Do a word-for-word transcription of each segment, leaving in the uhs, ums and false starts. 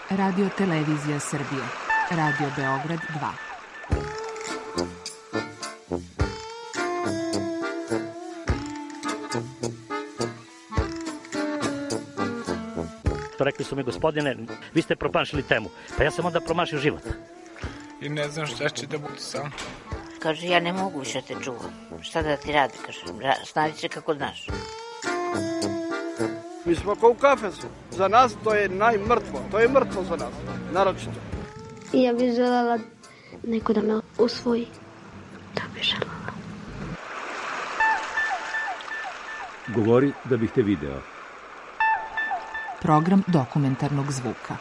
Radio Televizija Srbije, Radio Beograd dva. Rekli su mi, gospodine, vi ste promašili temu. Pa ja sam onda promašio život. I ne znam šta će da bude sam. Kaže, ja ne mogu više te čuvam. Šta da ti radi, kaže, snađi se kako znaš. Mi smo kao u kafesu. Za nas to je najmrtvo. To je mrtvo za nas, naročito. Ja bih želela neko da me usvoji. To bih želela. Govori da bih te video. Program dokumentarnog zvuka.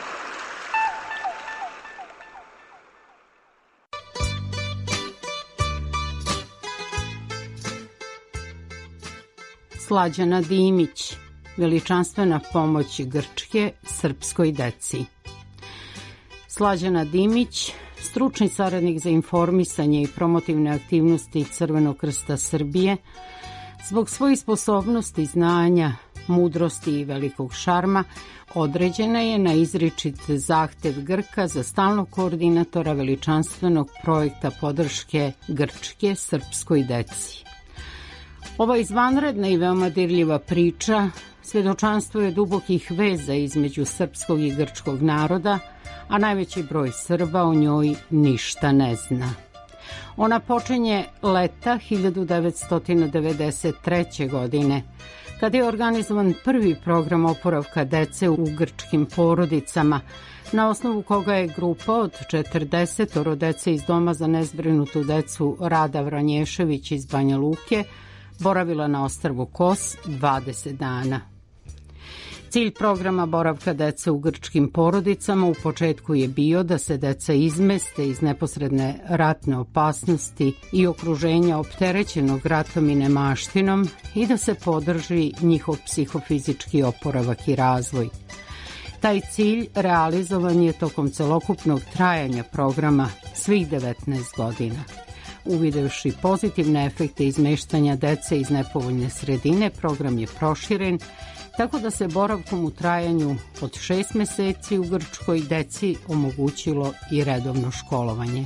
Slađana Dimić, veličanstvena pomoć Grčke srpskoj deci. Slađana Dimić, stručni saradnik za informisanje i promotivne aktivnosti Crvenog krsta Srbije, zbog svojih sposobnosti, znanja, mudrosti i velikog šarma, određena je na izričit zahtev Grka za stalnog koordinatora veličanstvenog projekta podrške Grčke srpskoj deci. Ova izvanredna i veoma dirljiva priča svedočanstvo je dubokih veza između srpskog i grčkog naroda, a najveći broj Srba o njoj ništa ne zna. Ona počinje leta hiljadu devetsto devedeset treće. godine, kada je organizovan prvi program oporavka dece u grčkim porodicama, na osnovu koga je grupa od četrdeset dece iz Doma za nezbrinutu decu Rada Vranješević iz Banja Luke boravila na ostrvu Kos dvadeset dana. Cilj programa boravka dece u grčkim porodicama u početku je bio da se deca izmeste iz neposredne ratne opasnosti i okruženja opterećenog ratom i nemaštinom i da se podrži njihov psihofizički oporavak i razvoj. Taj cilj realizovan je tokom celokupnog trajanja programa svih devetnaest godina. Uvidevši pozitivne efekte izmeštanja dece iz nepovoljne sredine, program je proširen, tako da se boravkom u trajanju od šest meseci u Grčkoj deci omogućilo i redovno školovanje.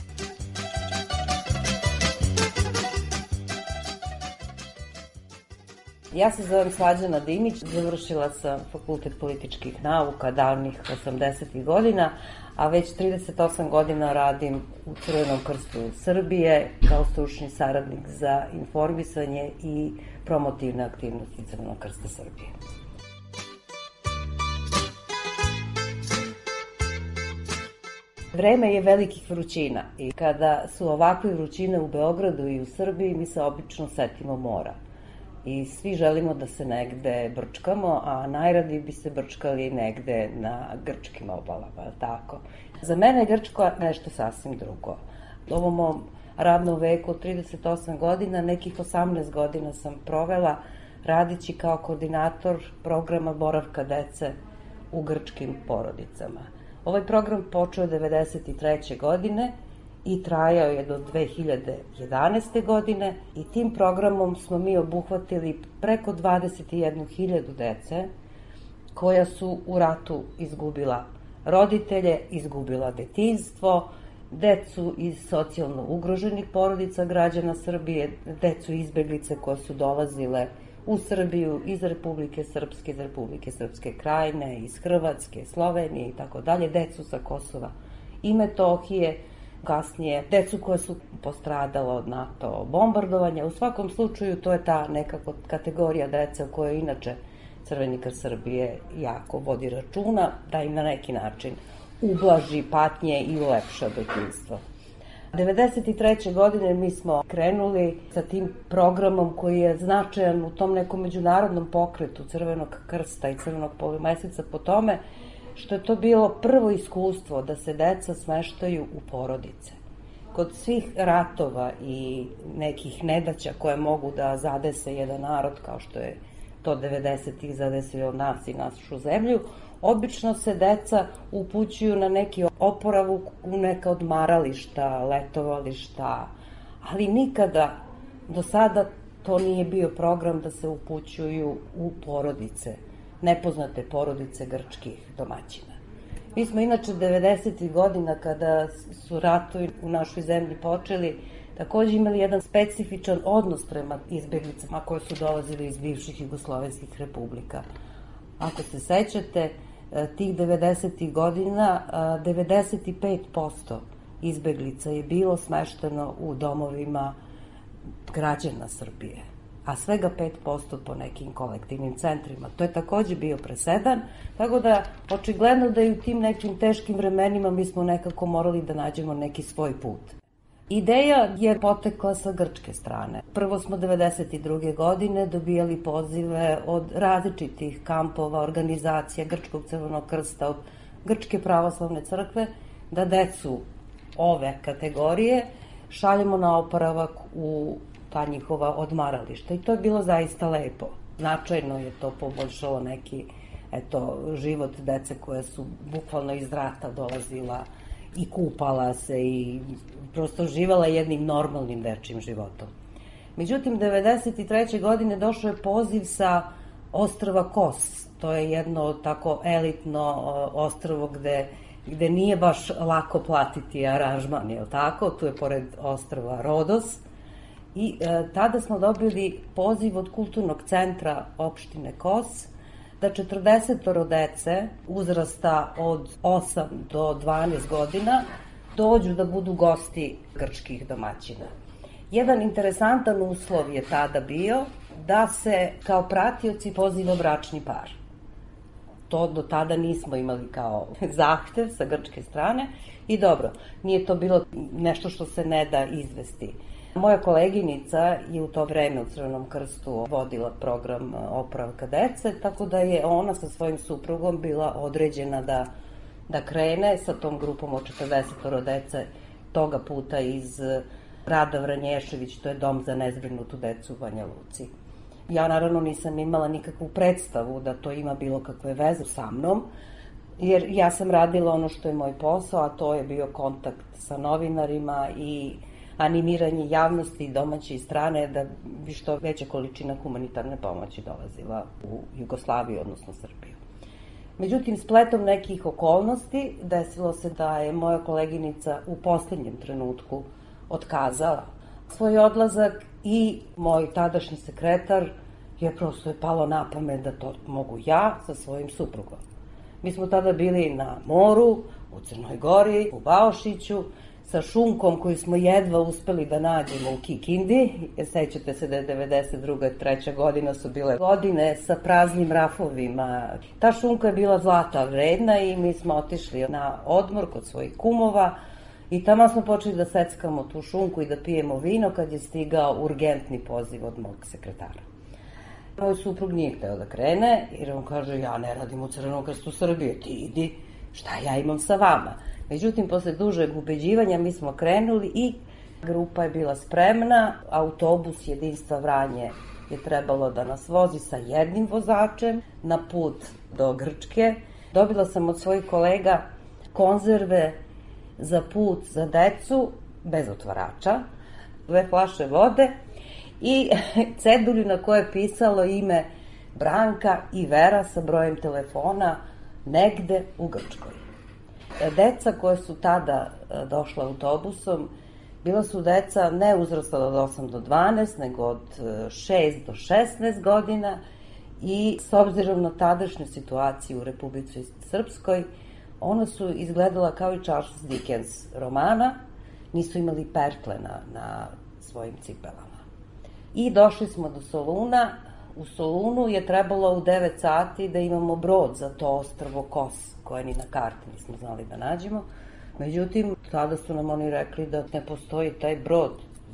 Ja se zovem Slađana Dimić, završila sam fakultet političkih nauka davnih osamdesetih godina, a već trideset osam godina radim u Crvenom krstu Srbije kao stručni saradnik za informisanje i promotivne aktivnosti Crvenog krsta Srbije. Vreme je velikih vrućina i kada su ovakve vrućine u Beogradu i u Srbiji, mi se obično setimo mora. I svi želimo da se negde brčkamo, a najradije bi se brčkali negde na grčkim obalama, tako. Za mene je Grčko nešto sasvim drugo. U ovom mom radnom veku od trideset osam godina, nekih osamnaest godina sam provela radići kao koordinator programa boravka dece u grčkim porodicama. Ovaj program počeo devedeset treće. godine i trajao je do dve hiljade jedanaeste. godine i tim programom smo mi obuhvatili preko dvadeset jednu hiljadu dece koja su u ratu izgubila roditelje, izgubila detinjstvo, decu iz socijalno ugroženih porodica građana Srbije, decu izbeglice koje su dolazile u Srbiju iz Republike Srpske, iz Republike Srpske Krajine, iz Hrvatske, Slovenije i tako dalje, decu sa Kosova i Metohije, kasnije decu koja su postradala od NATO bombardovanja. U svakom slučaju to je ta nekako kategorija dece o kojoj inače Crveni krst Srbije jako vodi računa, da im na neki način ublaži patnje i ulepša detinjstvo. devedeset treće. godine mi smo krenuli sa tim programom koji je značajan u tom nekom međunarodnom pokretu Crvenog krsta i Crvenog polumeseca po tome što je to bilo prvo iskustvo da se deca smeštaju u porodice. Kod svih ratova i nekih nedaća koje mogu da zadese jedan narod, kao što je to devedesetih zadesilo nas i našu zemlju, obično se deca upućuju na neki oporavuk u neka odmarališta, letovališta, ali nikada do sada to nije bio program da se upućuju u porodice, nepoznate porodice grčkih domaćina. Mi smo inače devedesetih godina, kada su ratovi u našoj zemlji počeli, takođe imali jedan specifičan odnos prema izbeglicama koje su dolazili iz bivših jugoslovenskih republika. Ako se sećate, tih devedesetih godina devedeset pet posto izbeglica je bilo smešteno u domovima građana Srbije, a svega pet posto po nekim kolektivnim centrima. To je takođe bio presedan, tako da očigledno da i u tim nekim teškim vremenima mi smo nekako morali da nađemo neki svoj put. Ideja je potekla sa grčke strane. Prvo smo devedeset druge godine dobijali pozive od različitih kampova, organizacija Grčkog crvenog krsta, od Grčke pravoslavne crkve, da decu ove kategorije šaljemo na oporavak u ta njihova odmarališta. I to je bilo zaista lepo. Značajno je to poboljšalo neki eto, život dece koje su bukvalno iz rata dolazila i kupala se i prosto živala jednim normalnim dečijim životom. Međutim, devedeset treće godine došao je poziv sa ostrva Kos. To je jedno tako elitno ostrvo gde, gde nije baš lako platiti aranžman, je li tako? Tu je pored ostrva Rodos. I e, tada smo dobili poziv od kulturnog centra opštine Kos da četrdesetoro dece uzrasta od osam do dvanaest godina dođu da budu gosti grčkih domaćina. Jedan interesantan uslov je tada bio da se kao pratioci poziva bračni par. To do tada nismo imali kao zahtev sa grčke strane i dobro, nije to bilo nešto što se ne da izvesti. Moja koleginica je u to vreme u Crvenom krstu vodila program oporavka dece, tako da je ona sa svojim suprugom bila određena da, da krene sa tom grupom od četrdesetoro dece toga puta iz Rada Vranješević, to je dom za nezbrinutu decu u Banja Luci. Ja naravno nisam imala nikakvu predstavu da to ima bilo kakve veze sa mnom, jer ja sam radila ono što je moj posao, a to je bio kontakt sa novinarima i animiranje javnosti domaće i strane da bi što veća količina humanitarne pomoći dolazila u Jugoslaviju, odnosno Srbiju. Međutim, spletom nekih okolnosti desilo se da je moja koleginica u poslednjem trenutku otkazala svoj odlazak i moj tadašnji sekretar je prosto je palo na pamet da to mogu ja sa svojim suprugom. Mi smo tada bili na moru, u Crnoj Gori, u Baošiću, sa šunkom koju smo jedva uspeli da nađemo u Kikindi. Sećate se da je devedeset druga i treća godina su bile godine sa praznim rafovima. Ta šunka je bila zlata vredna i mi smo otišli na odmor kod svojih kumova i tamo smo počeli da seckamo tu šunku i da pijemo vino kad je stigao urgentni poziv od mog sekretara. Moj suprug nije hteo da krene jer on kaže ja ne radim u Crvenom krstu Srbije, ti idi, šta ja imam sa vama. Međutim, posle dužeg ubeđivanja mi smo krenuli i grupa je bila spremna, autobus Jedinstva Vranje je trebalo da nas vozi sa jednim vozačem na put do Grčke. Dobila sam od svojih kolega konzerve za put za decu, bez otvarača, dve flaše vode i cedulju na kojoj je pisalo ime Branka i Vera sa brojem telefona negde u Grčkoj. Deca koje su tada došla autobusom, bila su deca ne uzrasta od osam do dvanaest, nego od šest do šesnaest godina i s obzirom na tadašnju situaciju u Republici Srpskoj, ona su izgledala kao i Charles Dickens romana, nisu imali pertle na, na svojim cipelama. I došli smo do Soluna. U Solunu je trebalo u devet sati da imamo brod za to ostrvo Kos, koje ni na karti nismo znali da nađemo. Međutim, tada su nam oni rekli da ne postoji taj brod.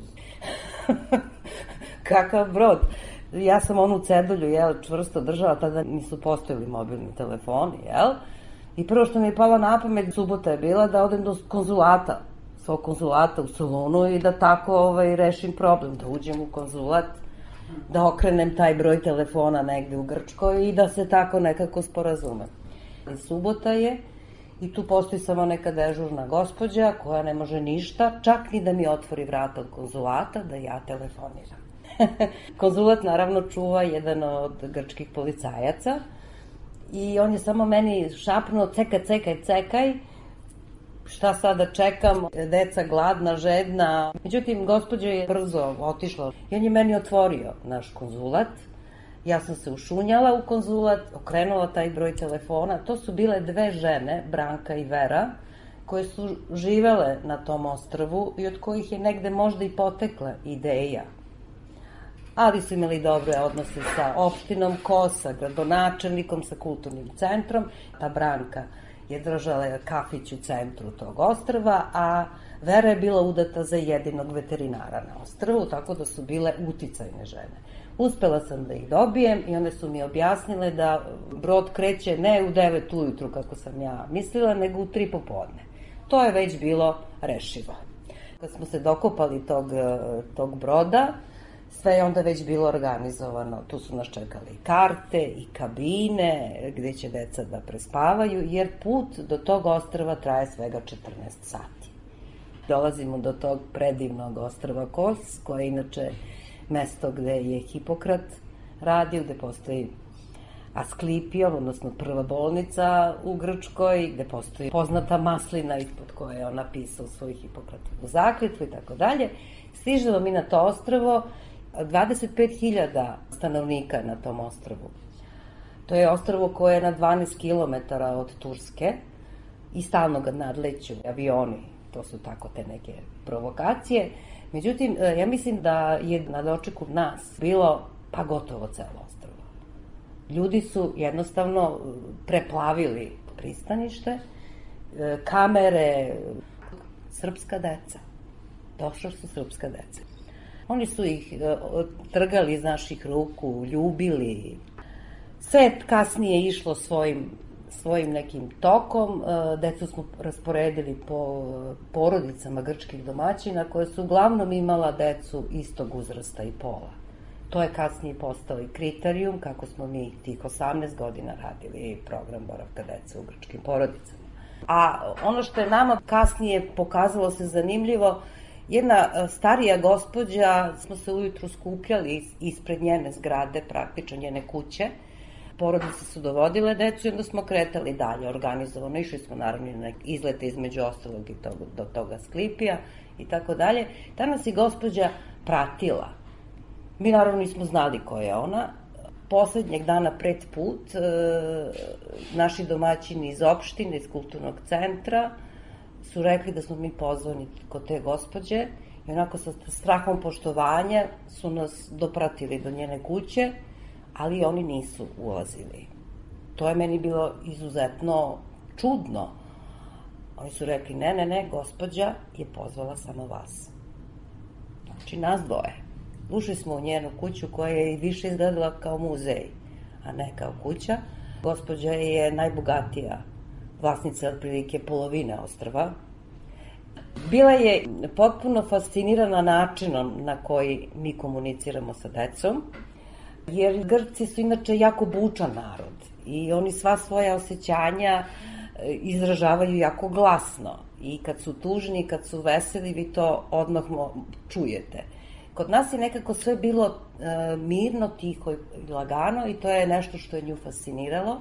Kakav brod? Ja sam onu cedulju, jel, čvrsto držala, tada nisu postojali mobilni telefoni, jel? I prvo što mi je palo na pamet, subota je bila da odem do konzulata, svog konzulata u Solunu i da tako ovaj, rešim problem, da uđem u konzulat, da okrenem taj broj telefona negde u Grčkoj i da se tako nekako sporazumem. I subota je i tu postoji samo neka dežurna gospođa koja ne može ništa, čak ni da mi otvori vrata od konzulata da ja telefoniram. Konzulat naravno čuva jedan od grčkih policajaca i on je samo meni šapnuo cekaj, cekaj, cekaj, šta sada čekam, deca gladna, žedna. Međutim, gospođa je brzo otišla i on je meni otvorio naš konzulat. Ja sam se ušunjala u konzulat, okrenula taj broj telefona. To su bile dve žene, Branka i Vera, koje su živele na tom ostrvu i od kojih je negde možda i potekla ideja. Ali su imali dobre odnose sa opštinom Kos, sa gradonačelnikom, sa kulturnim centrom. Ta Branka je držala kafić u centru tog ostrva, a Vera je bila udata za jedinog veterinara na ostrvu, tako da su bile uticajne žene. Uspela sam da ih dobijem i one su mi objasnile da brod kreće ne u devet ujutru, kako sam ja mislila, nego u tri popodne. To je već bilo rešivo. Kad smo se dokopali tog, tog broda, sve je onda već bilo organizovano. Tu su nas čekale i karte i kabine gde će deca da prespavaju, jer put do tog ostrva traje svega četrnaest sati. Dolazimo do tog predivnog ostrva Kos, koje je inače mesto gde je Hipokrat radio, gde postoji Asklepijom, odnosno prva bolnica u Grčkoj, gde postoji poznata maslina ispod koje je on napisao svoju Hipokratovu zakletvu i tako dalje. Stižemo mi na to ostrvo, dvadeset pet hiljada stanovnika na tom ostrvu. To je ostrvo koje je na dvanaest kilometara od Turske i stalno ga nadleću avioni. To su tako te neke provokacije. Međutim, ja mislim da je na dočeku nas bilo pa gotovo celo ostrvo. Ljudi su jednostavno preplavili pristanište, kamere, srpska deca. Došla su srpska deca. Oni su ih trgali iz naših ruku, ljubili. Sve kasnije išlo svojim, svojim nekim tokom. Decu smo rasporedili po porodicama grčkih domaćina, koje su uglavnom imala decu istog uzrasta i pola. To je kasnije postao i kriterijum kako smo mi tih osamnaest godina radili program boravka dece u grčkim porodicama. A ono što je nama kasnije pokazalo se zanimljivo, jedna starija gospođa, smo se ujutru skupljali ispred njene zgrade, praktično njene kuće. Porodice su dovodile decu i onda smo kretali dalje organizovano. Išli smo naravno na izlete između ostalog i tog, do toga Asklipija i tako dalje. Ta nas i gospođa pratila. Mi naravno nismo znali ko je ona. Poslednjeg dana pred put, e, naši domaćini iz opštine, iz kulturnog centra, su rekli da smo mi pozvani kod te gospođe i onako sa strahom poštovanja su nas dopratili do njene kuće, ali oni nisu ulazili. To je meni bilo izuzetno čudno. Oni su rekli, ne, ne, ne, gospođa je pozvala samo vas. Znači, nas dvoje. Ušli smo u njenu kuću koja je i više izgledala kao muzej, a ne kao kuća. Gospođa je najbogatija vlasnica otprilike polovine ostrva. Bila je potpuno fascinirana načinom na koji mi komuniciramo sa decom, jer Grci su inače jako bučan narod i oni sva svoja osjećanja izražavaju jako glasno. I kad su tužni, kad su veseli, vi to odmah čujete. Kod nas je nekako sve bilo e, mirno, tiho i lagano i to je nešto što je nju fasciniralo.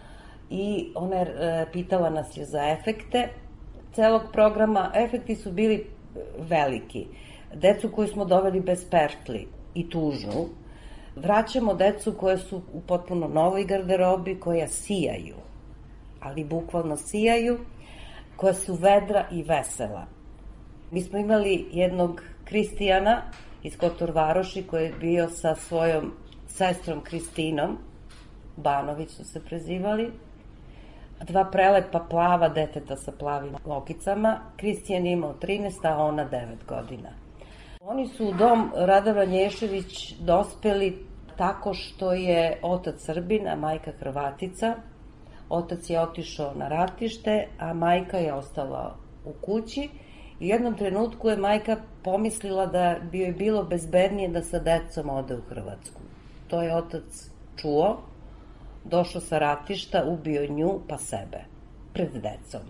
I ona je e, pitala nas je za efekte celog programa. Efekti su bili veliki. Decu koju smo doveli bez pertli i tužnu, vraćamo decu koje su u potpuno novoj garderobi, koja sijaju, ali bukvalno sijaju, koja su vedra i vesela. Mi smo imali jednog Kristijana iz Kotor Varoši koji je bio sa svojom sestrom Kristinom, Banović su se prezivali, dva prelepa plava deteta sa plavim okicama. Kristijan je imao trinaest, a ona devet godina. Oni su u dom Radovana Nješević dospeli tako što je otac Srbin, a majka Hrvatica. Otac je otišao na ratište, a majka je ostala u kući. I u jednom trenutku je majka pomislila da bi joj bilo bezbednije da sa decom ode u Hrvatsku. To je otac čuo, došao sa ratišta, ubio nju pa sebe, pred decom.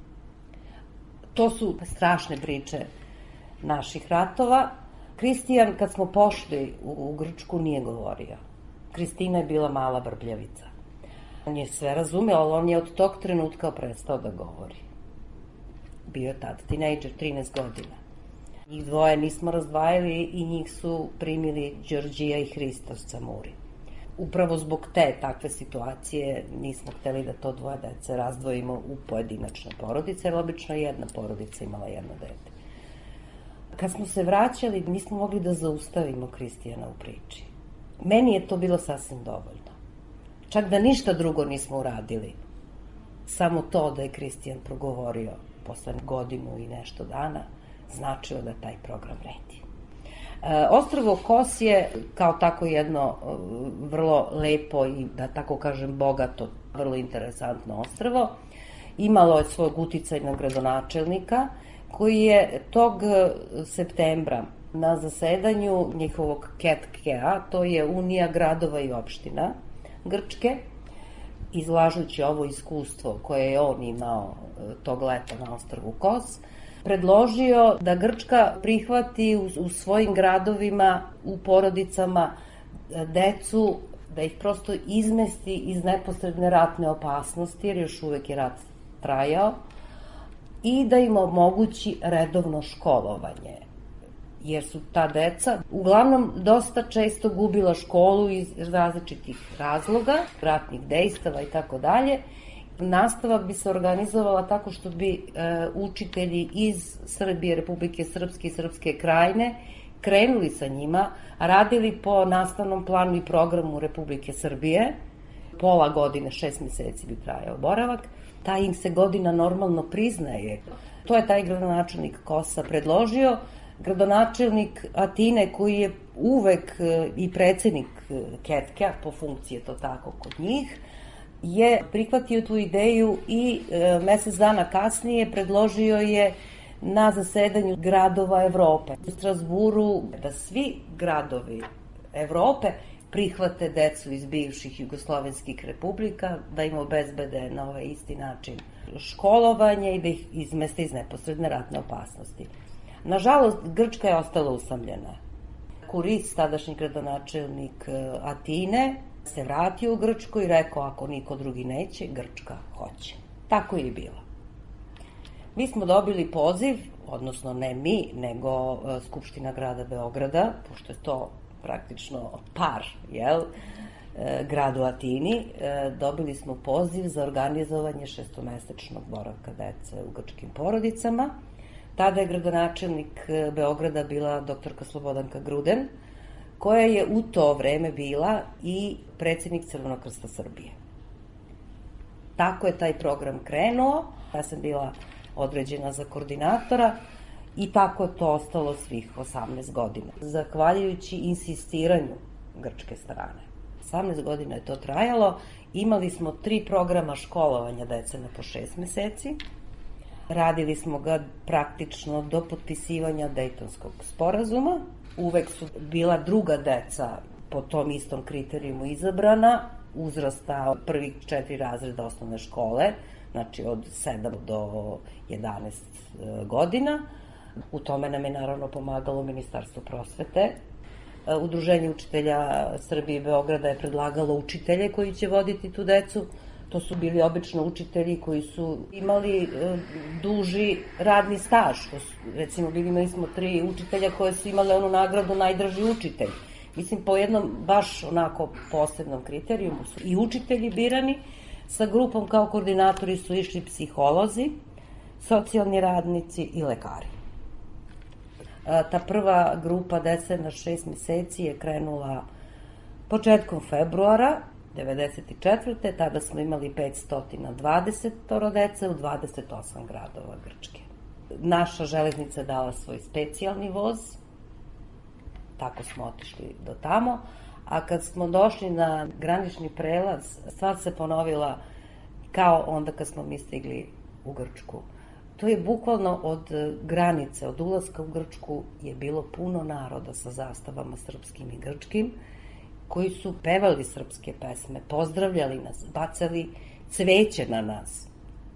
To su strašne priče naših ratova. Kristijan, kad smo pošli u, u Grčku, nije govorio. Kristina je bila mala brbljavica. On je sve razumeo, ali on je od tog trenutka prestao da govori. Bio je tad tinejdžer, trinaest godina. Njih dvoje nismo razdvajali i njih su primili Đorđija i Hristos Camuri. Upravo zbog te takve situacije nismo hteli da to dvoje dece razdvojimo u pojedinačne porodice, jer obično jedna porodica imala jedno dete. Kad smo se vraćali, nismo mogli da zaustavimo Kristijana u priči. Meni je to bilo sasvim dovoljno. Čak da ništa drugo nismo uradili. Samo to da je Kristijan progovorio posle godinu i nešto dana, značilo da taj program vredi. E, Ostrvo Kos je kao tako jedno vrlo lepo i, da tako kažem, bogato, vrlo interesantno ostrvo. Imalo je svog uticajnog gradonačelnika, koji je tog septembra na zasedanju njihovog K E T K-a, to je Unija gradova i opština Grčke, izlažući ovo iskustvo koje je on imao tog leta na ostrvu Kos, predložio da Grčka prihvati u, u svojim gradovima, u porodicama decu, da ih prosto izmesti iz neposredne ratne opasnosti, jer još uvek je rat trajao, i da im omogući redovno školovanje. Jer su ta deca uglavnom dosta često gubila školu iz različitih razloga, ratnih dejstava i tako dalje. Nastava bi se organizovala tako što bi e, učitelji iz Srbije, Republike Srpske i Srpske Krajine krenuli sa njima, radili po nastavnom planu i programu Republike Srbije. Pola godine, šest meseci bi trajao boravak. Ta im se godina normalno priznaje. To je taj gradonačelnik Kosa predložio. Gradonačelnik Atine, koji je uvek i predsednik K E T K-a, po funkciji je to tako kod njih, je prihvatio tu ideju i e, mesec dana kasnije predložio je na zasedanju gradova Evrope u Strasburu da svi gradovi Evrope prihvate decu iz bivših jugoslovenskih republika, da im obezbede na ovaj isti način školovanje i da ih izmeste iz neposredne ratne opasnosti. Nažalost, Grčka je ostala usamljena. Kuris, tadašnji gradonačelnik Atine, se vratio u Grčku i rekao, ako niko drugi neće, Grčka hoće. Tako je i bilo. Mi smo dobili poziv, odnosno ne mi, nego Skupština grada Beograda, pošto je to praktično par, jel, gradu Atini, dobili smo poziv za organizovanje šestomesečnog boravka dece u grčkim porodicama. Tada je gradonačelnik Beograda bila doktorka Slobodanka Gruden, koja je u to vreme bila i predsednik Crvenog krsta Srbije. Tako je taj program krenuo, ja sam bila određena za koordinatora i tako je to ostalo svih osamnaest godina. Zahvaljujući insistiranju grčke strane. osamnaest godina je to trajalo, imali smo tri programa školovanja dece na po šest meseci, radili smo ga praktično do potpisivanja Dejtonskog sporazuma. Uvek su bila druga deca po tom istom kriterijumu izabrana, uzrasta prvih četiri razreda osnovne škole, znači od sedam do jedanaest godina. U tome nam je naravno pomagalo Ministarstvo prosvete. Udruženje učitelja Srbije i Beograda je predlagalo učitelje koji će voditi tu decu. To su bili obično učitelji koji su imali e, duži radni staž. Recimo, imali smo tri učitelja koje su imale onu nagradu najdraži učitelj. Mislim, po jednom baš onako posebnom kriterijumu su i učitelji birani. Sa grupom kao koordinatori su išli psiholozi, socijalni radnici i lekari. E, ta prva grupa dece na šest meseci je krenula početkom februara devedeset četvrte. Tada smo imali petsto dvadeset dece u dvadeset osam gradova Grčke. Naša železnica je dala svoj specijalni voz, tako smo otišli do tamo, a kad smo došli na granični prelaz, stvar se ponovila kao onda kad smo mi stigli u Grčku. To je bukvalno od granice, od ulaska u Grčku je bilo puno naroda sa zastavama srpskim i grčkim, koji su pevali srpske pesme, pozdravljali nas, bacali cveće na nas.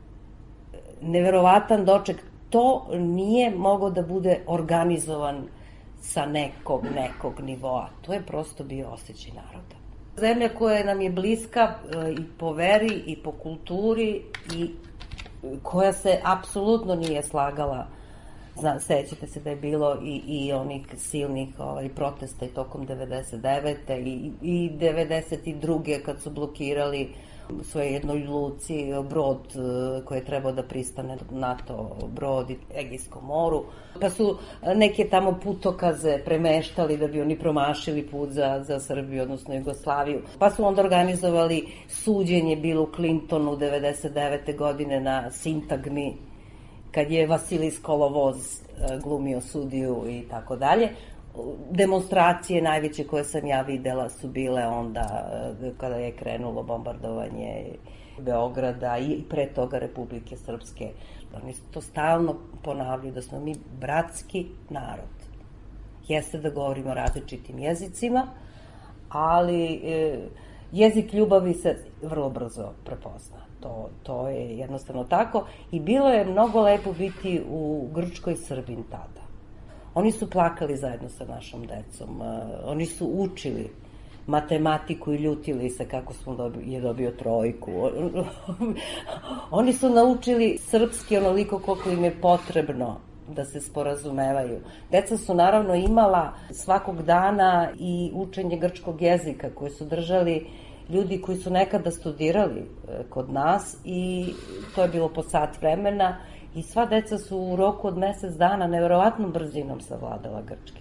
Neverovatan doček. To nije moglo da bude organizovan sa nekog, nekog nivoa. To je prosto bio osjećaj naroda. Zemlja koja nam je bliska i po veri i po kulturi i koja se apsolutno nije slagala. Zna, sećate se da je bilo i, i onih silnih ovaj, protesta i tokom devedeset devete i, i devedeset druge kad su blokirali u svojoj jednoj luci brod koji je trebao da pristane NATO brod i Egejskom moru. Pa su neke tamo putokaze premeštali da bi oni promašili put za, za Srbiju, odnosno Jugoslaviju. Pa su onda organizovali suđenje bilo u Clintonu devedeset devete godine na Sintagmi, kad je Vasilis Kolovoz glumio sudiju i tako dalje. Demonstracije najveće koje sam ja videla su bile onda kada je krenulo bombardovanje Beograda i pre toga Republike Srpske. Oni to stalno ponavljaju da smo mi bratski narod. Jeste da govorimo različitim jezicima, ali jezik ljubavi se vrlo brzo prepozna. To, to je jednostavno tako. I bilo je mnogo lepo biti u Grčkoj Srbin tada. Oni su plakali zajedno sa našom decom. Oni su učili matematiku i ljutili se kako smo dobio, je dobio trojku. Oni su naučili srpski onoliko koliko im je potrebno da se sporazumevaju. Deca su naravno imala svakog dana i učenje grčkog jezika koje su držali ljudi koji su nekada studirali kod nas i to je bilo po sat vremena i sva deca su u roku od mesec dana neverovatnom brzinom savladala grčki.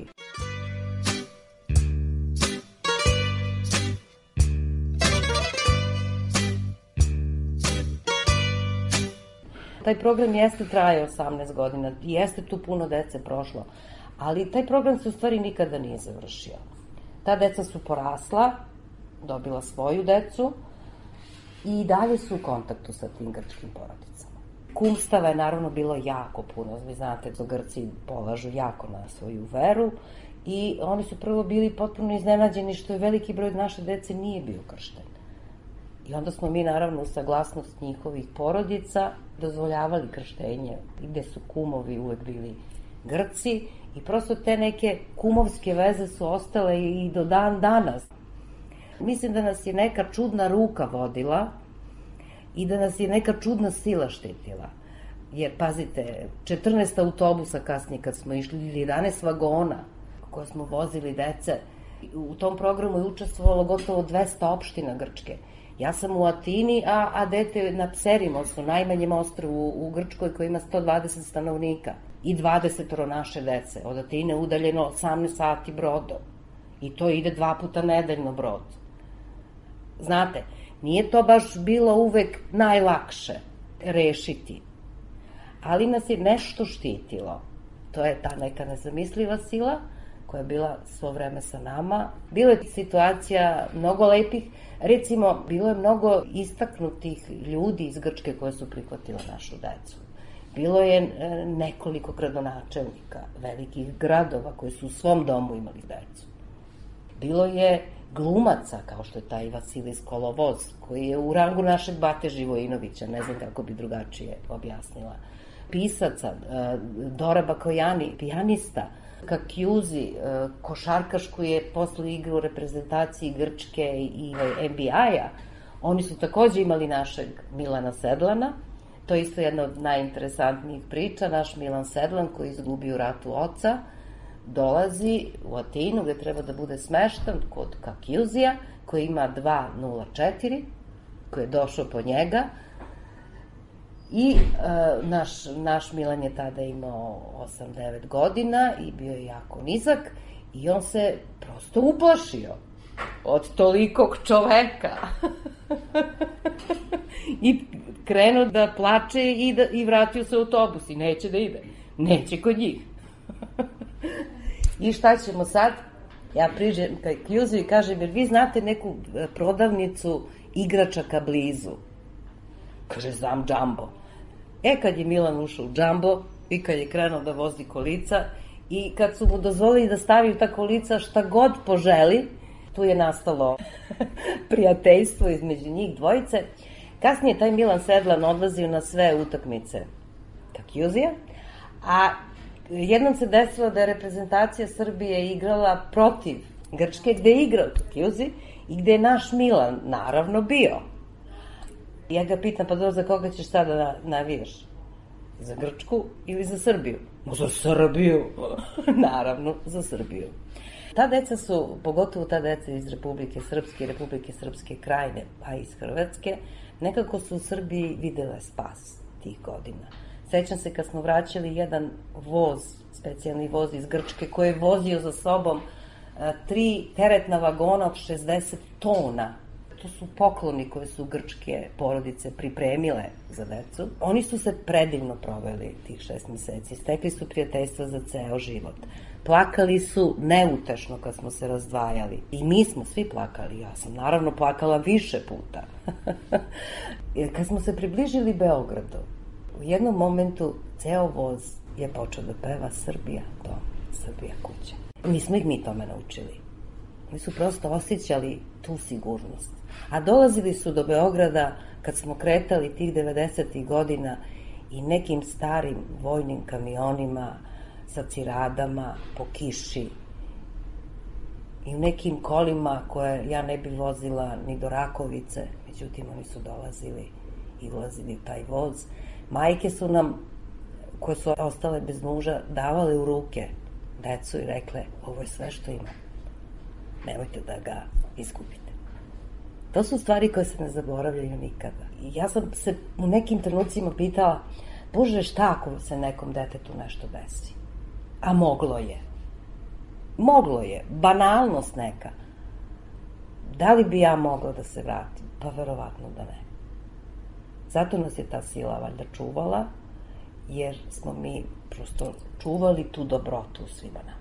Taj program jeste trajao osamnaest godina i jeste tu puno dece prošlo, ali taj program se u stvari nikada nije završio. Ta deca su porasla, dobila svoju decu i dalje su u kontaktu sa tim grčkim porodicama. Kumstava je naravno bilo jako puno, vi znate da Grci polažu jako na svoju veru i oni su prvo bili potpuno iznenađeni što je veliki broj naše dece nije bio kršten. I onda smo mi naravno u saglasnost njihovih porodica dozvoljavali krštenje gde su kumovi uvek bili Grci i prosto te neke kumovske veze su ostale i do dan danas. Mislim da nas je neka čudna ruka vodila i da nas je neka čudna sila štitila. Jer, pazite, četrnaest autobusa kasnije kad smo išli, ili jedanaest vagona koje smo vozili dece, u tom programu je učestvovalo gotovo dvesta opština Grčke. Ja sam u Atini, a, a dete na Pserimosu, najmanjem ostrvu u Grčkoj koji ima sto dvadeset stanovnika i dvadeset naše dece. Od Atine udaljeno osamnaest sati brodom i to ide dva puta nedeljno brod. Znate, nije to baš bilo uvek najlakše rešiti, ali nas je nešto štitilo. To je ta neka nezamisliva sila koja je bila svo vreme sa nama. Bilo je situacija mnogo lepih, recimo, bilo je mnogo istaknutih ljudi iz Grčke koje su prihvatile našu decu. Bilo je nekoliko gradonačelnika velikih gradova koji su u svom domu imali decu. Bilo je glumaca, kao što je taj Vasilis Kolovoz, koji je u rangu našeg Bate Živojinovića, ne znam kako bi drugačije objasnila. Pisaca, Dora Bakojani, pijanista, Kakjuzi, košarkaš koji je posle igra u reprezentaciji Grčke i N B A-a, oni su takođe imali našeg Milana Sedlana. To je isto jedna od najinteresantnijih priča. Naš Milan Sedlan, koji je izgubio u ratu oca, dolazi u Atinu gde treba da bude smeštan kod Kakjuzija, koji ima dva nula četiri, koji je došao po njega. I e, naš, naš Milan je tada imao osam devet godina i bio je jako nizak i on se prosto uplašio od tolikog čoveka. I krenuo da plače i, da, i vratio se u autobus i neće da ide. Neće kod njih. I šta ćemo sad? Ja priđem kaj Kjuzu i kažem, jer vi znate neku prodavnicu igračaka blizu? Kaže, znam Džambo. E, kad je Milan ušao u Džambo i kad je krenuo da vozi kolica i kad su mu dozvolili da stavi u ta kolica šta god poželi, tu je nastalo prijateljstvo između njih dvojice. Kasnije taj Milan Sedlan odlazio na sve utakmice Kakjuzija, a jednom se desilo da je reprezentacija Srbije igrala protiv Grčke, gde je igrao Kakjuzi i gde je naš Milan naravno bio. Ja ga pitam, pa dobro, za koga ćeš sada navijaš? Za Grčku ili za Srbiju? Za Srbiju, naravno za Srbiju. Ta deca su, pogotovo ta deca iz Republike Srpske, Republike Srpske Krajine, pa i iz Hrvatske, nekako su u Srbiji videle spas tih godina. Sećam se kad smo vraćali jedan voz, specijalni voz iz Grčke, koji je vozio za sobom a, tri teretna vagona od šezdeset tona. To su pokloni koje su grčke porodice pripremile za decu. Oni su se predivno proveli tih šest meseci. Stekli su prijateljstva za ceo život. Plakali su neutešno kad smo se razdvajali. I mi smo svi plakali. Ja sam naravno plakala više puta. Kad smo se približili Beogradu, u jednom momentu ceo voz je počeo da peva Srbija dom, Srbija kuća. Nismo ih mi tome naučili. Oni su prosto osjećali tu sigurnost. A dolazili su do Beograda kad smo kretali tih devedesetih godina i nekim starim vojnim kamionima sa ciradama po kiši i u nekim kolima koje ja ne bi vozila ni do Rakovice, međutim oni su dolazili i ulazili u taj voz. Majke su nam, koje su ostale bez muža, davale u ruke decu i rekle, ovo je sve što ima. Nemojte da ga izgubite. To su stvari koje se ne zaboravljaju nikada. I ja sam se u nekim trenucima pitala, Bože, šta ako se nekom detetu nešto desi? A moglo je. Moglo je. Banalnost neka. Da li bi ja mogla da se vratim? Pa verovatno da ne. Zato nas je ta sila valjda čuvala, jer smo mi prosto čuvali tu dobrotu u svima nama.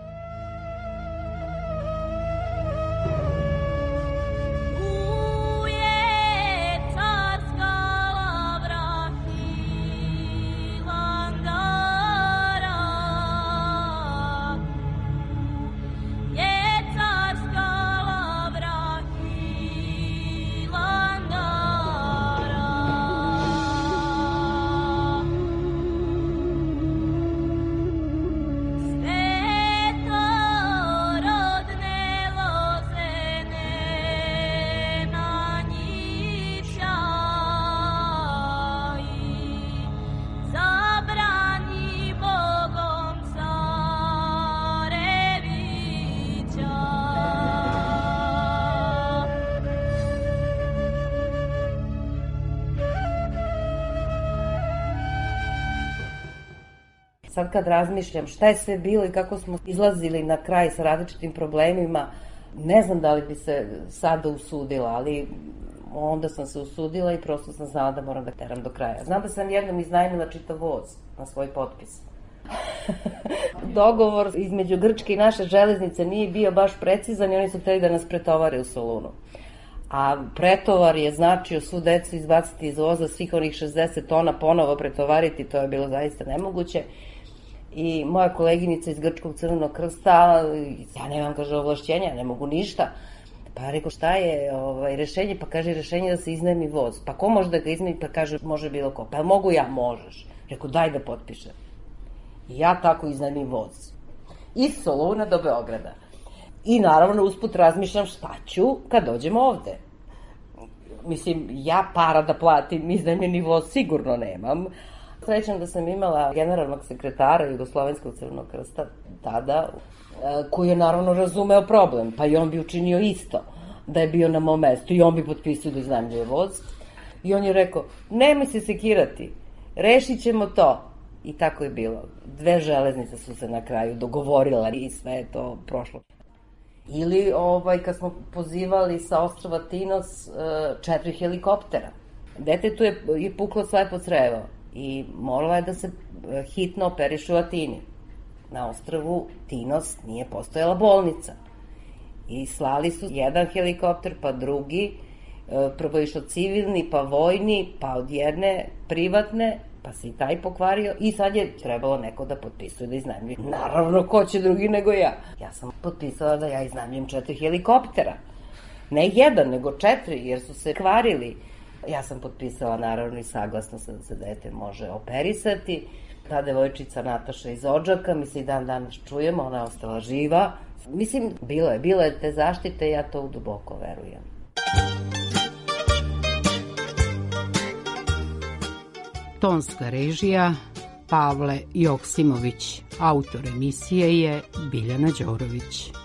Sad kad razmišljam šta je sve bilo i kako smo izlazili na kraj sa različitim problemima, ne znam da li bi se sada usudila, ali onda sam se usudila i prosto sam znala da moram da teram do kraja. Znam da sam jednom iznajmila čitav voz na svoj potpis. Dogovor između Grčke i naše železnice nije bio baš precizan i oni su hteli da nas pretovare u Solunu. A pretovar je značio svu decu izbaciti iz voza, svih onih šezdeset tona ponovo pretovariti, to je bilo zaista nemoguće. I moja koleginica iz Grčkog Crvenog krsta, ja nemam, kaže, ovlašćenja, ne mogu ništa. Pa ja rekao, šta je ovaj, rešenje? Pa kaže, rešenje da se iznajmi voz. Pa ko može da ga iznajmi? Pa kaže, može bilo ko. Pa mogu ja? Možeš. Rekao, daj da potpišem. I ja tako iznajmim voz. Iz Soluna do Beograda. I naravno usput razmišljam šta ću kad dođem ovde. Mislim, ja para da platim iznajmljeni voz sigurno nemam. Srećam da sam imala generalnog sekretara Jugoslovenskog Crvenog krsta tada, koji je naravno razumeo problem, pa i on bi učinio isto da je bio na mom mestu i on bi potpisao da iznajmljuje voz. I on je rekao, nemoj se sekirati, rešit ćemo to. I tako je bilo. Dve železnice su se na kraju dogovorile i sve je to prošlo. Ili ovaj, kad smo pozivali sa ostrava Tinos četiri helikoptera. Detetu je, je puklo slepo crevo i morala je da se hitno operiše u Atini. Na ostrvu Tinos nije postojala bolnica. I slali su jedan helikopter, pa drugi, prvo je išao civilni, pa vojni, pa od jedne privatne, pa se i taj pokvario i sad je trebalo neko da potpisuje da iznajmljuje. Naravno, ko će drugi nego ja? Ja sam potpisala da ja iznajmljujem četiri helikoptera. Ne jedan, nego četiri, jer su se kvarili. Ja sam potpisala naravno i saglasno se da se dete može operisati. Ta devojčica Nataša iz Odžaka, mi se i dan danas čujemo, ona je ostala živa, Mislim, bilo je, bilo je te zaštite, ja to duboko verujem. Tonska režija Pavle Joksimović, autor emisije je Biljana Đorović.